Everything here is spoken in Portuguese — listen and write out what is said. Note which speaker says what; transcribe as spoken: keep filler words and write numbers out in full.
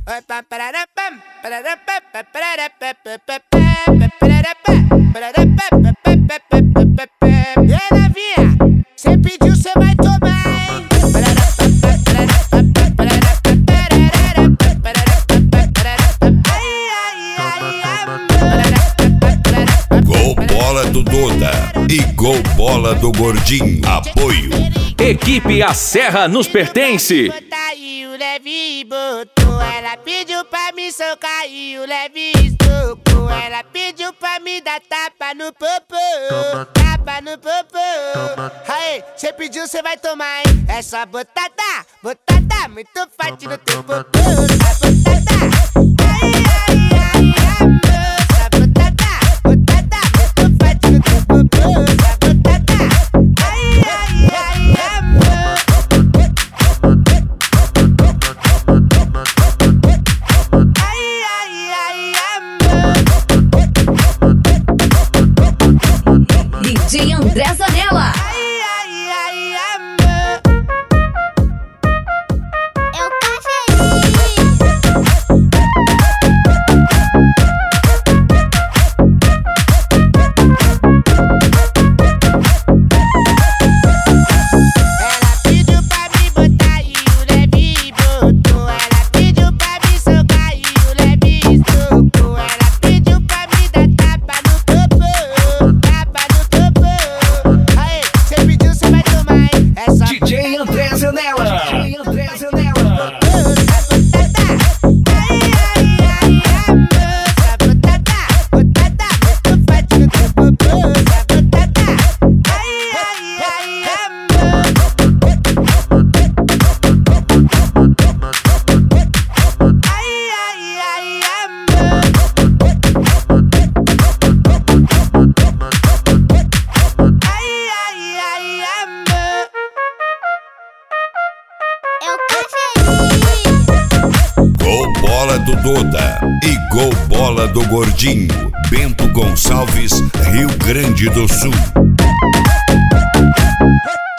Speaker 1: E novinha, cê pediu, cê vai tomar, hein?
Speaker 2: Gol bola do Doda e gol bola do Gordinho. Apoio
Speaker 3: Equipe A Serra nos pertence.
Speaker 1: E o leve botou, ela pediu pra me socar e o leve estocou. Ela pediu pra me dar tapa no popô, tapa no popô. Aê, cê pediu, cê vai tomar, hein? É só botada, botada, muito forte no teu popô. Só botada, ai, ai, ai, amor. Só botada, botada, muito forte no teu popô. Só botada, ai, ai, ai, amor. Ai, ai, ai, amor.
Speaker 4: D J André Zanella.
Speaker 1: Ai, ai, ai, amor. Eu tô feliz. Ela pediu pra me botar e o leve botou. Ela pediu pra me socar e o leve estocou. Ela pediu pra me dar tapa no popô, tapa no popô. Aê, cê pediu, cê vai tomar, hein? É só
Speaker 3: D J André Zanella. D J André Zanella.
Speaker 2: Gol bola do Doda e gol bola do Gordinho. Bento Gonçalves, Rio Grande do Sul.